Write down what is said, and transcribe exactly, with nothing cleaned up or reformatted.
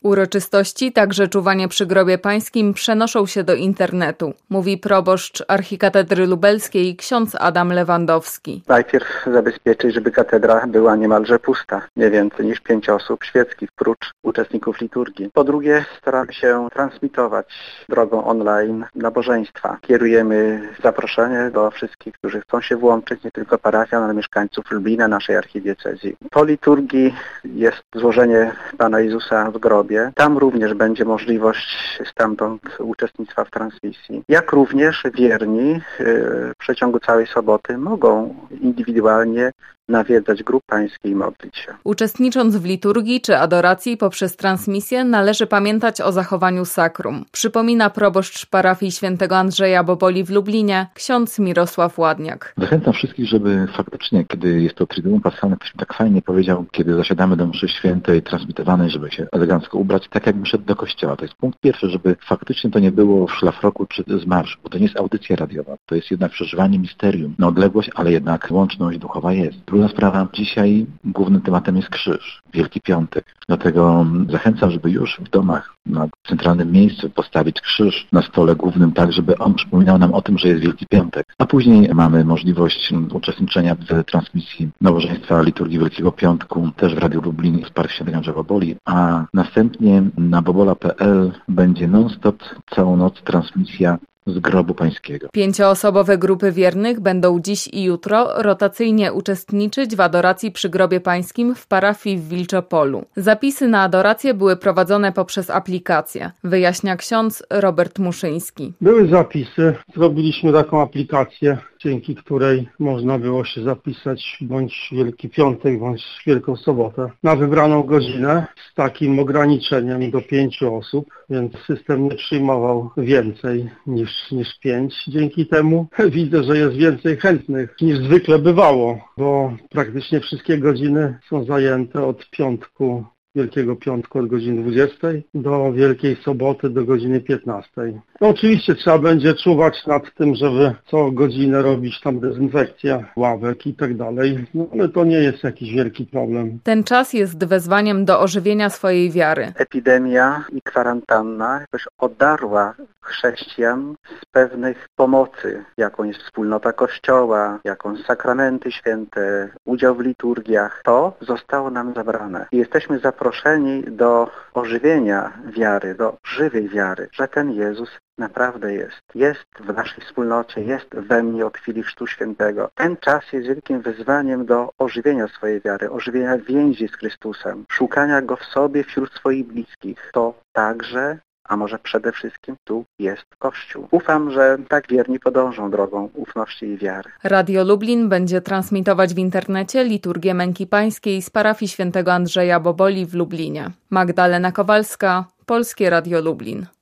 Uroczystości, także czuwanie przy grobie pańskim, przenoszą się do internetu, mówi proboszcz archikatedry lubelskiej ksiądz Adam Lewandowski. Najpierw zabezpieczyć, żeby katedra była niemalże pusta. Nie więcej niż pięć osób świeckich, prócz uczestników liturgii. Po drugie, staramy się transmitować drogą online nabożeństwa. Kierujemy zaproszenie do wszystkich, którzy chcą się włączyć, nie tylko parafian, ale mieszkańców Lublina, naszej archidiecezji. Po liturgii jest złożenie Pana Jezusa w grobie. Tam również będzie możliwość stamtąd uczestnictwa w transmisji. Jak również wierni w przeciągu całej soboty mogą indywidualnie nawiedzać grób pański i modlić się. Uczestnicząc w liturgii czy adoracji poprzez transmisję należy pamiętać o zachowaniu sakrum. Przypomina proboszcz parafii świętego Andrzeja Boboli w Lublinie, ksiądz Mirosław Ładniak. Zachęcam wszystkich, żeby faktycznie, kiedy jest to Triduum Paschalne, ktoś mi tak fajnie powiedział, kiedy zasiadamy do mszy świętej transmitowanej, żeby się elegancko ubrać, tak jakby szedł do kościoła. To jest punkt pierwszy, żeby faktycznie to nie było w szlafroku czy z marszu, bo to nie jest audycja radiowa, to jest jednak przeżywanie misterium na odległość, ale jednak łączność duchowa jest. Druga sprawa, dzisiaj głównym tematem jest krzyż, Wielki Piątek. Dlatego zachęcam, żeby już w domach na centralnym miejscu postawić krzyż na stole głównym, tak żeby on przypominał nam o tym, że jest Wielki Piątek. A później mamy możliwość uczestniczenia w transmisji nabożeństwa liturgii Wielkiego Piątku, też w Radiu Lublin z parafii świętego Andrzeja Boboli, a następnie na bobola kropka pe el będzie non-stop całą noc transmisja z grobu pańskiego. Pięcioosobowe grupy wiernych będą dziś i jutro rotacyjnie uczestniczyć w adoracji przy grobie pańskim w parafii w Wilczopolu. Zapisy na adorację były prowadzone poprzez aplikację, wyjaśnia ksiądz Robert Muszyński. Były zapisy, zrobiliśmy taką aplikację, dzięki której można było się zapisać bądź Wielki Piątek, bądź Wielką Sobotę na wybraną godzinę z takim ograniczeniem do pięciu osób, więc system nie przyjmował więcej niż, niż pięć. Dzięki temu widzę, że jest więcej chętnych niż zwykle bywało, bo praktycznie wszystkie godziny są zajęte od piątku, Wielkiego Piątku od godziny dwudziestej do Wielkiej Soboty do godziny piętnastej. No oczywiście trzeba będzie czuwać nad tym, żeby co godzinę robić tam dezynfekcję ławek i tak dalej, no ale to nie jest jakiś wielki problem. Ten czas jest wezwaniem do ożywienia swojej wiary. Epidemia i kwarantanna jakoś odarła chrześcijan z pewnych pomocy, jaką jest wspólnota Kościoła, jaką sakramenty święte, udział w liturgiach. To zostało nam zabrane. I jesteśmy zaproszeni do ożywienia wiary, do żywej wiary, że ten Jezus naprawdę jest. Jest w naszej wspólnocie, jest we mnie od chwili Chrztu Świętego. Ten czas jest wielkim wyzwaniem do ożywienia swojej wiary, ożywienia więzi z Chrystusem, szukania Go w sobie wśród swoich bliskich. To także, a może przede wszystkim tu jest Kościół. Ufam, że tak wierni podążą drogą ufności i wiary. Radio Lublin będzie transmitować w internecie liturgię Męki Pańskiej z parafii świętego Andrzeja Boboli w Lublinie. Magdalena Kowalska, Polskie Radio Lublin.